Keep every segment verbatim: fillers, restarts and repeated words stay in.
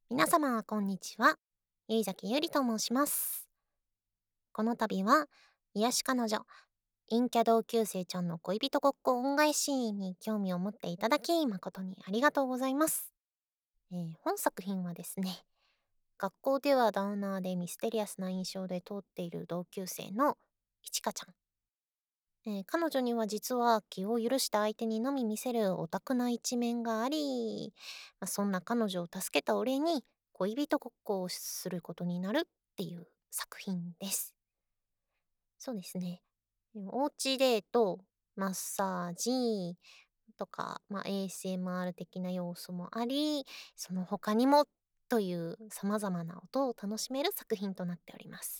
皆様、こんにちは。ゆいざきゆりと申します。この度は、癒し彼女、陰キャ同級生ちゃんの恋人ごっこ恩返しに興味を持っていただき、誠にありがとうございます。えー本作品はですね、学校ではダウナーでミステリアスな印象で通っている同級生のいちかちゃん。えー彼女には実は気を許した相手にのみ見せるオタクな一面があり、まあ、そんな彼女を助けたお礼に恋人ごっこをすることになるっていう作品です。そうですね。えおうちデート、マッサージとか、まあ、エーエスエムアール 的な要素もあり、その他にもという様々な音を楽しめる作品となっております。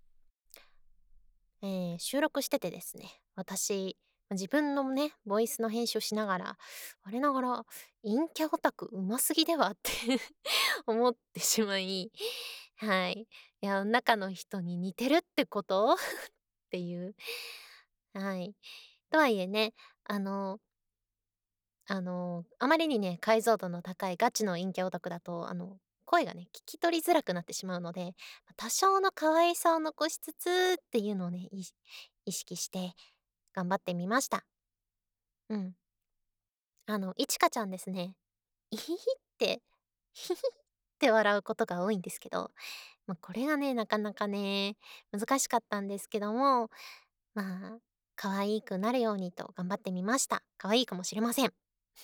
えー収録しててですね、私、ま自分のね、ボイスの編集をしながら、我ながら、陰キャオタク上手すぎではって思ってしまい、はい。いや、中の人に似てるってことっていう。はい。とはいえね、あの、あの、あまりにね、解像度の高いガチの陰キャオタクだと、あの、声がね、聞き取りづらくなってしまうので、多少の可愛さを残しつつっていうのをね、い意識して頑張ってみました。うん。あの、いちかちゃんですね。イヒヒって、ヒヒって笑うことが多いんですけど、ま、これがね、なかなかね、難しかったんですけども、まあ、可愛くなるようにと頑張ってみました。可愛いかもしれません。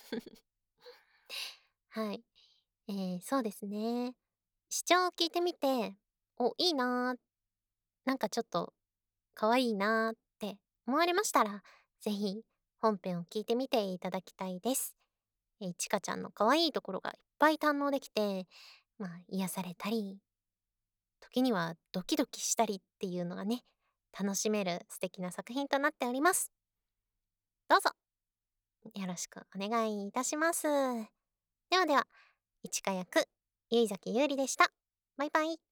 はい。えー、そうですね。視聴を聞いてみて、お、いいなー、なんかちょっと可愛いなーって思われましたら、ぜひ本編を聞いてみていただきたいです。えー、ちかちゃんの可愛いところがいっぱい堪能できて、まあ、癒されたり、時にはドキドキしたりっていうのがね、楽しめる素敵な作品となっております。どうぞよろしくお願いいたします。ではでは、いちか役、ゆいざきゆうりでした。バイバイ。